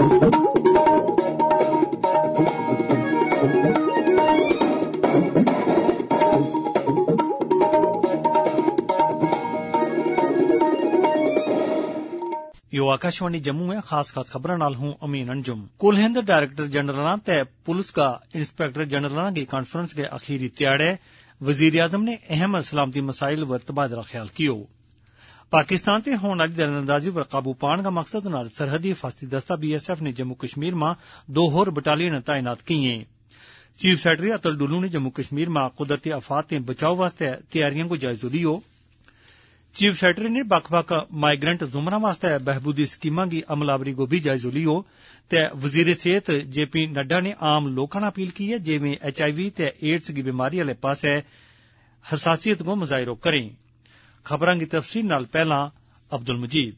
यो आकाशवाणी जम्मू है। खास खबरां नाल हूं अमीन अंजुम। कुल हिंद डायरेक्टर जनरल ते पुलिस का इंस्पेक्टर जनरल की कॉन्फ्रेंस के अखीरी त्याड़े वजीर आजम ने अहम सलामती मसाइल वर तबादला ख्याल कियो। पाकिस्तान ते होने वाली दरअंदाजी पर काबू पाने का मकसद नाल सरहदी हिफाजती दस्ता BSF ने जम्मू कश्मीर में 2 होर बटालियन तैनात किए। चीफ सेक्रेटरी अतुल डुल्लू ने जम्मू कश्मीर में कुदरती आफात ते बचाव वास्ते तैयारियों को जायजा लियो। चीफ सेक्रेटरी ने बक्ख-बक्ख माइग्रेंट जुमरा वास्ते बहबूदी स्कीमां की अमलावरी को भी जायजा लियो ते वजीर सेहत JP नड्डा ने आम लोकां ने अपील की है जेमें HIV ते एड्स की बीमारी आले पासे हसासियत को मुजाहिरो करें। खबरां की तफसील नाल पहला अब्दुल मजीद।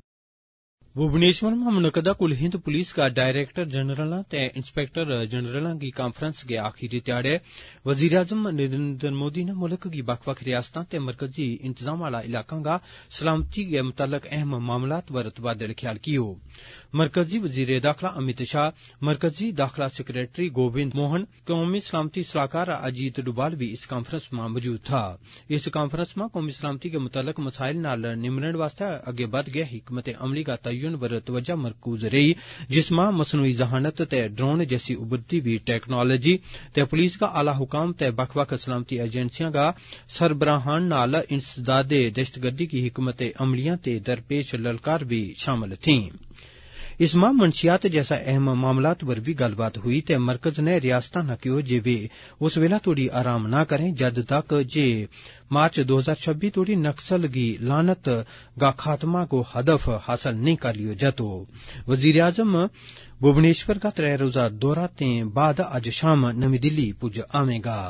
भुवनेश्वर में मुनकदा कुल हिंद पुलिस का डायरेक्टर जनरल ते इंस्पेक्टर जनरल की कॉन्फ्रेंस के आखिरी त्याड़े वजीर आजम नरेंद्र मोदी ने मुल्क की बक्ख-बक्ख रियासतां ते मरकजी इंतजाम आला इलाकां का सलामती के मुतल्लक अहम मामलात वर तबादला ख्याल कियो। मरकजी वजीर दाखिला अमित शाह, मरकजी दाखिला सेक्रेटरी गोविंद मोहन, कौमी सलामती सलाहकार अजीत डोभाल भी इस कॉन्फ्रेंस में मौजूद था। इस कॉन्फ्रेंस में कौमी सलामती के मुतल्लक मसाइल नाल निमटण वास्ते अगे बध गए हिकमत अमली का तयन वर तवज्जो मरकूज रही, जिसमें मसनूई जहानत ते ड्रोन जैसी उभरती हुई टेक्नोलॉजी ते पुलिस का आला हुकाम ते बक्ख-बक्ख सलामती एजेंसियां का सरबराहान नाल इंसदादे दहशतगर्दी की हिकमत अमलियां ते दरपेश ललकार भी शामिल थी। इसमें मंशियात जैसा अहम मामलात पर भी गलबात हुई ते मरकज ने रियासतां न कहो जे वे उस वेला तोड़ी आराम न करें जद तक जे मार्च 2026 तोड़ी नक्सल की लानत का खात्मा को हदफ हासिल नहीं कर लियो जातो। वजीर आजम भुवनेश्वर का 3 रोजा दौरा ते बाद आज शाम नवी दिल्ली पुज आवेगा।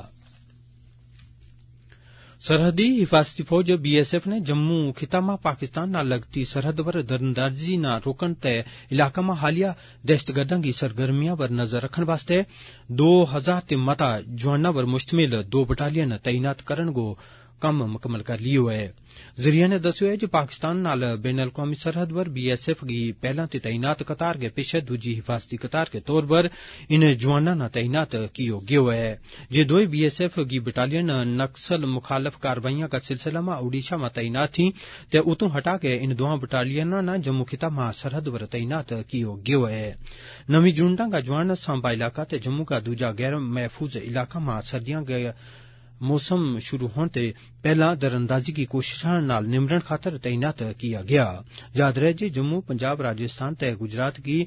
सरहदी हिफाजती फौज BSF ने जम्मू खिता में पाकिस्तान न लगती सरहद पर दरअंदाजी न रोकन ते इलाका में हालिया दहशतगर्दां की सरगर्मियां पर नजर रखने वास्ते 2000 ते मता जवाना पर मुश्तमिल 2 बटालियन तैनात करन को कम मुकम्मल कर लियो है। जरिया ने दस्यो है कि पाकिस्तान नाल बैन अल-कौमी सरहद पर BSF की पहला ते तैनात कतार के पिछे दूजी हिफाजती कतार के तौर पर इन जवाना न तैनात कियो गयो है। जे 2 BSF की बटालियन नक्सल मुखालफ कार्रवाइयां का सिलसिला में ओडिशा में तैनात थी ते उतों हटा के इन 2 बटालियन न जम्मू खिता में सरहद पर तैनात कियो गयो है। नवी जुनटा का जवान सांबा इलाका ते जम्मू का दूजा गैर महफूज इलाका में सर्दियां के मौसम शुरू होने ते पहला दरअंदाजी की कोशिशां नाल निमटण खातर तैनात किया गया। याद रहे जे जम्मू पंजाब राजस्थान ते गुजरात की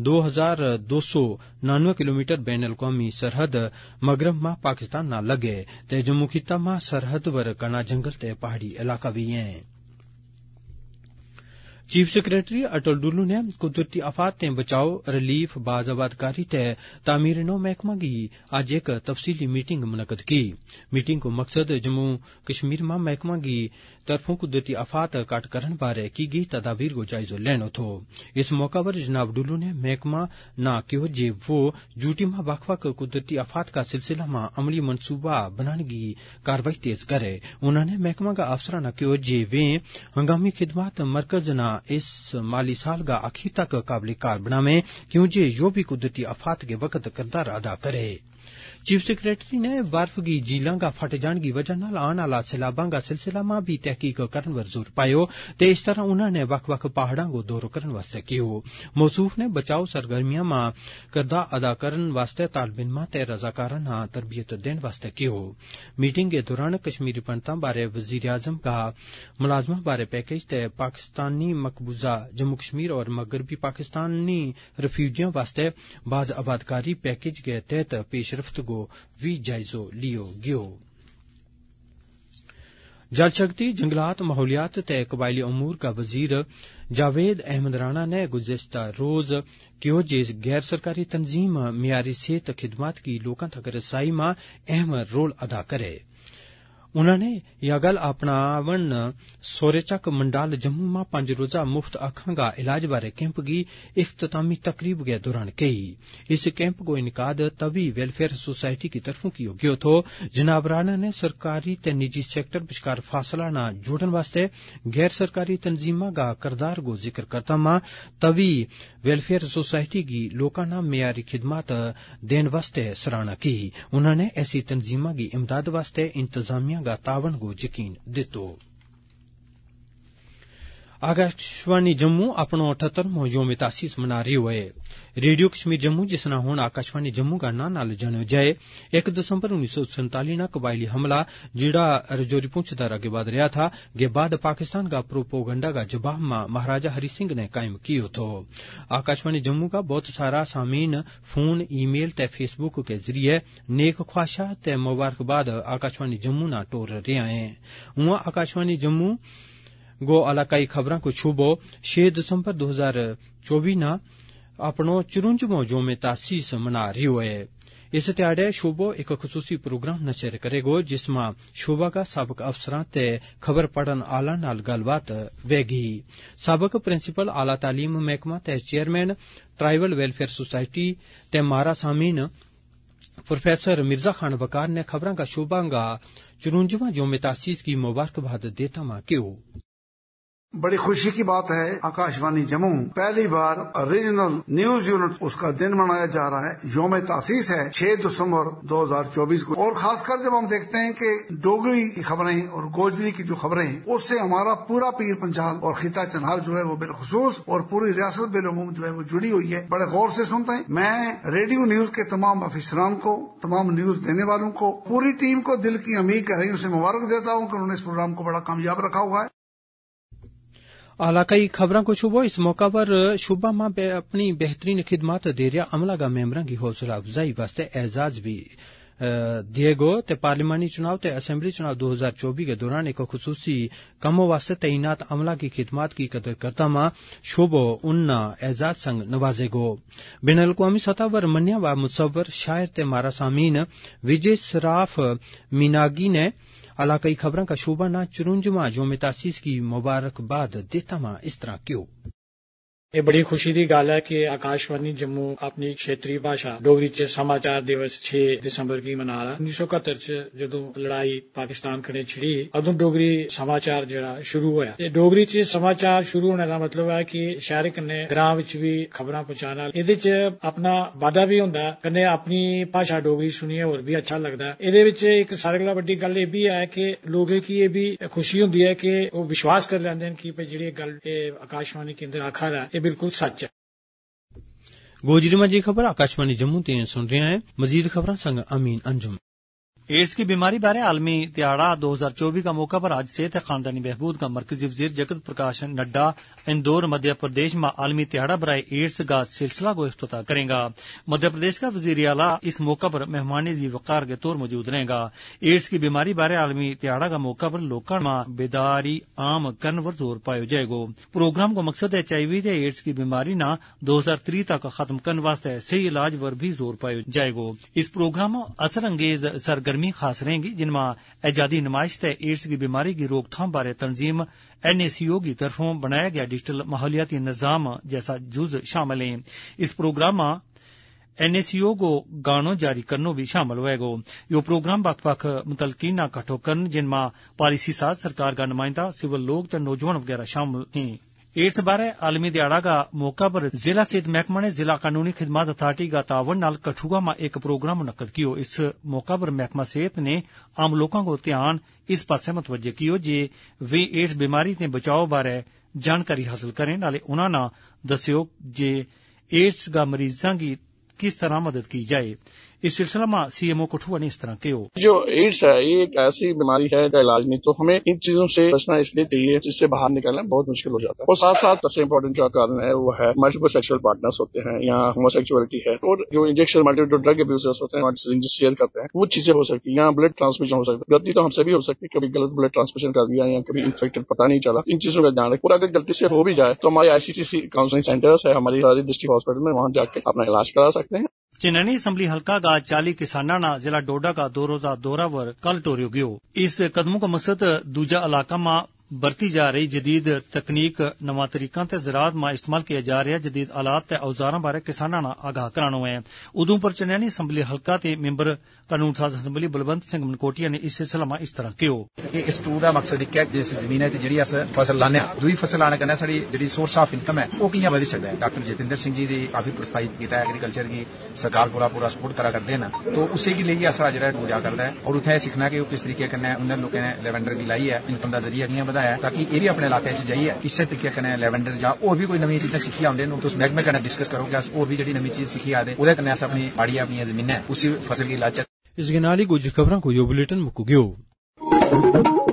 2299 किलोमीटर बैन अल-कौमी सरहद मगरब में पाकिस्तान नाल लगे ते जम्मू खिता में सरहद पर घना जंगल ते पहाड़ी इलाका भी है। चीफ सेक्रेटरी अटल डुल्लू ने कुदरती आफात ते बचाव, रिलीफ, बाज़ाबादकारी ते तामीर नौ महकमा की आज एक तफसीली मीटिंग मुनक्कद की। मीटिंग को मकसद जम्मू कश्मीर में महकमा की तरफों कुदरती आफात घट करने बारे की गई तदाबीर को जायजा लेना थो। इस मौका पर जनाब डुल्लू ने महकमा न कहो जे वो ड्यूटी में बक्ख-बक्ख कुदरती आफात का सिलसिला में अमली मनसूबा बनाने की कार्रवाई तेज करे। उन्होंने महकमा का अफसर न कहो जे वे हंगामी खिदमत मरकज न इस माली साल का आखिर तक काबिल कार बनावे क्यों जे यो भी कुदरती आफात के वक्त किरदार अदा करे। चीफ सेक्रेटरी ने बर्फ की झीलां का फट जाने की वजह नाल आने वाला सैलाबां का सिलसिला में भी तहकीक करने पर जोर पायो ते इस तरह उन्होंने वक्ख-वक्ख पहाड़ां को दौरो करने वास्ते कियो। मौसूफ ने बचाव सरगर्मियां में किरदार अदा करने वास्ते तालिबान ते रजाकाराना तरबियत देने वास्ते कियो। मीटिंग के दौरान कश्मीरी पंडितां बारे वजीर आजम का मुलाजमा बारे पैकेज ते पाकिस्तानी मकबूजा जम्मू कश्मीर और मगरबी पाकिस्तानी रिफ्यूजियों वास्ते बाज आबादकारी पैकेज के तहत पेशरफ्त को भी जायजो लियो गयो। जल शक्ति, जंगलात, माहौलियात ते कबायली अमूर का वजीर जावेद अहमद राणा ने गुज़िश्ता रोज कहो जे गैर सरकारी तंजीम मियारी सेहत खिदमत की लोकां तक रसाई में अहम रोल अदा करे। उन्होंने यह गल अपनावन सोरेचक मंडाल जम्मू में 5 रोजा मुफ्त अखां का इलाज बारे कैंप की इख्तितामी तकरीब के दौरान कही। इस कैंप को इनकाद तभी वेलफेयर सोसाइटी की तरफों कियो गयो थो। जनाब राणा ने सरकारी ते निजी सेक्टर विचकार फासला न जोड़न वास्ते गैर सरकारी तंजीमा का करदार को जिक्र करता मां तभी वेलफेयर सोसाइटी की लोकां ना मेयारी खिदमत देन वास्ते सराहना की। उन्होंने ऐसी तंजीमा की इमदाद वास्ते इंतजामिया का तावन को यकीन दितो। आकाशवाणी जम्मू अपनो 78वां योम तासीस मना रही है। रेडियो कश्मीर जम्मू जिसना हुण आकाशवाणी जम्मू का ना नाल जानो जाए 1 दिसंबर 1947 ना कबायली हमला जिड़ा रजौरी पुंछ दर आगे बाद रहा था के बाद पाकिस्तान का प्रोपोगंडा का जवाब में महाराजा हरि सिंह ने कायम कियो थो। आकाशवाणी जम्मू का बहुत सारा सामीन फोन ईमेल ते फेसबुक के जरिए नेक ख्वाहिशा ते मुबारकबाद आकाशवाणी जम्मू ना टोर रहे हैं। वहां आकाशवाणी जम्मू गो इलाकाई खबरां को छुबो 6 दिसंबर 2024 ना अपनो 54वां योम तासीस मना रही है। इस त्याड़े शोबो एक खसूसी प्रोग्राम नशर करेगो जिसमें शोबा का सबक अफसरां ते खबर पढ़न आला नाल गलबात वेगी। सबक प्रिंसिपल आला तालीम महकमा ते चेयरमैन ट्राइबल वेलफेयर सोसाइटी ते मारा सामीन प्रोफेसर मिर्जा खान वकार ने खबरां का शोबा का 54वां योम तासीस की मुबारकबाद देता मां क्यों। बड़ी खुशी की बात है आकाशवाणी जम्मू पहली बार रीजनल न्यूज यूनिट उसका दिन मनाया जा रहा है। योम तासीस है 6 दिसंबर 2024 को। और खासकर जब हम देखते हैं कि डोगरी की खबरें और गोजरी की जो खबरें हैं उससे हमारा पूरा पीर पंजाब और खिता चन्हार जो है वो बिलखुसूस और पूरी रियासत बिलउमूम जो है वो जुड़ी हुई है। बड़े गौर से सुनते हैं। मैं रेडियो न्यूज के तमाम अफसरान को, तमाम न्यूज देने वालों को, पूरी टीम को दिल की अमीर गहराइयों से मुबारक देता हूँ कि उन्होंने इस प्रोग्राम को बड़ा कामयाब रखा हुआ है। इलाकाई खबरों को छुबो इस मौका पर शुबा मां अपनी बेहतरीन खिदमत दे रहा अमला का मेंबरों की हौसला अफजाई वास्ते एजाज भी दिए गो ते पार्लिमानी चुनाव ते असेंबली चुनाव 2024 के दौरान एक खुसूसी कमों वास्ते तैनात अमला की खिदमत की कदर करता मां शोबो उन्ना एजाज संग नवाजे गो। बिन अल-अक़वामी सतह पर मन्या व मुसव्वर शायर ते मारा सामीन विजय सराफ मीनागी ने इलाकाई खबरों का शोबा ना 54वां योम तासीस की मुबारकबाद देता मां इस तरह क्यों। ये बड़ी खुशी की गल है कि आकाशवाणी जम्मू अपनी क्षेत्रीय भाषा डोगरी च समाचार दिवस 6 दिसंबर की मना रहा। 1971 च जदों लड़ाई पाकिस्तान कन्नै छिड़ी अदों डोगरी समाचार जेड़ा शुरू होया ते डोगरी च समाचार शुरू होने का मतलब है कि शहर कन्नै ग्रां विच भी खबरां पहुंचाना। इहदे च अपना वादा भी हुंदा कन्नै अपनी भाषा डोगरी सुनिए होर भी अच्छा लगदा। इहदे विच एक सारे कोला वड्डी गल एह भी है कि लोगों की ये भी खुशी हुंदी है कि वो विश्वास कर लैंदे कि जेड़ी गल आकाशवाणी केंद्र आखा दा है बिल्कुल सच है। गोजरी में जी खबर आकाशवाणी जम्मू ते सुन रहे हैं। मजीद खबरां संग अमीन अंजुम। एड्स की बीमारी बारे आलमी त्याड़ा 2024 का मौका पर आज सेहत खानदानी बहबूद का मरकजी वजीर जगत प्रकाश नड्डा इंदौर मध्य प्रदेश में आलमी त्याड़ा बराए एड्स का सिलसिला को इफ्तिताह करेगा। मध्य प्रदेश का वजीर आला इस मौका पर मेहमानी जी वकार के तौर मौजूद रहेगा। एड्स की बीमारी बारे आलमी त्याड़ा का मौका पर लोगों में बेदारी आम करने पर जोर पाया जाएगा। प्रोग्राम को मकसद HIV ते एड्स की बीमारी ना 2030 तक खत्म करने वास्ते सही इलाज पर भी जोर पाया जाएगा। इस प्रोग्राम में असर अंगेज सरगर्मी खास रहेंगी जिनमें एजादी नुमाइश ते एड्स की बीमारी की रोकथाम बारे तंजीम NACO की तरफों बनाया गया डिजिटल माहौलियाती निजाम जैसा जुज शामिल है। इस प्रोग्राम में NACO को गानो जारी करनो भी शामिल होएगो। यो प्रोग्राम बख मुतलकीन ना कठो करन जिनमें पॉलिसी साज सरकार का नुमाइंदा सिविल लोग ते नौजवान वगैरह शामिल हैं। एड्स बारे आलमी दिहाड़ा का मौका पर जिला सेहत महकमा ने जिला कानूनी खिदमत अथॉरिटी का तावन नाल कठुआ में एक प्रोग्राम मुनक्कद कियो। इस मौका पर महकमा सेहत ने आम लोगों को ध्यान इस पासे मुतवज्जे कियो जे वे एड्स बीमारी ते बचाव बारे जानकारी हासिल करें। नाले उन्होंने दस्यो जे एड्स का मरीजां की किस तरह मदद की जाए। इस सिलसिला में CMO कठुआ ने इस तरह के जो एड्स है ये एक ऐसी बीमारी है का इलाज नहीं, तो हमें इन चीजों से बचना इसलिए चाहिए जिससे बाहर निकलना बहुत मुश्किल हो जाता है। और साथ साथ सबसे इम्पोर्टेंट जो कारण है वो है मल्टीपल सेक्सुअल पार्टनर्स होते हैं या होमोसेक्सुअलिटी है, और जो इंजेक्शन मल्टीपल ड्रग अब्यूजर्स होते हैं सिरिंजेस शेयर करते हैं, वो चीजें हो सकती है। यहाँ ब्लड ट्रांसमिशन हो सकती है। गलती तो हमसे भी हो सकती है, कभी गलत ब्लड ट्रांसमिशन कर दिया या कभी इन्फेक्टेड पता नहीं चला। इन चीजों का ध्यान रखें। और अगर गलती से हो भी जाए तो हमारे ICCC काउंसलिंग सेंटर्स है, हमारी सारी डिस्ट्रिक्ट हॉस्पिटल में, वहां जाकर अपना इलाज करा सकते हैं। चनैनी असम्बली हल्का का 40 किसाना ना जिला डोडा का 2 रोजा दौरा वर कल टोरियो गयो। इस कदमों का मकसद दूजा इलाका में बरती जा रही जदीद तकनीक नवा तरीका ते ज़राअत में इस्तेमाल किया जा रहा जदीद आलात ते औजारां बारे किसानां ना आगाह कराना है। उधमपुर चनैनी असम्बली हल्का ते मैंबर कानून साज असम्बली बलवंत सिंह मनकोटिया ने इस सिलसिले में इस तरह कियो। इस टूर का मकसद एक है जिस जमीन है जी अस फसल लाने दूई फसल लाने कन्नै साडी जेहड़ी सोर्स ऑफ इनकम है वो कियां बधी सकदा है। डॉक्टर जितेंद्र सिंह जी दी काफी प्रोत्साहित किया एग्रीकल्चर की सरकार पूरा सपोर्ट करा करदे न, तो उसी की लेइयै अस जेहड़ा टूर जा करदा है और उत्थे सीखना कि किस तरीके कन्नै उन्हें लोगों ने लेवेंडर की लाई है इनकम का जरिया कियां बधाया ताकि ये अपने इलाके च जाइए इस तरीके कन्नै लेवेंडर जां होर भी कोई नवी चीजां सीखी आंदे न तुस मैहकमे कन्नै डिस्कस करो कि अस होर भी जेहड़ी नवी चीज सीखी आदे ओहदे कन्नै अस अपनी बाड़ी अपनी जमीन है उसी फसल की लाचै। इस गिनाली कुछ खबरां को यो बुलेटिन मुक्कू गयो।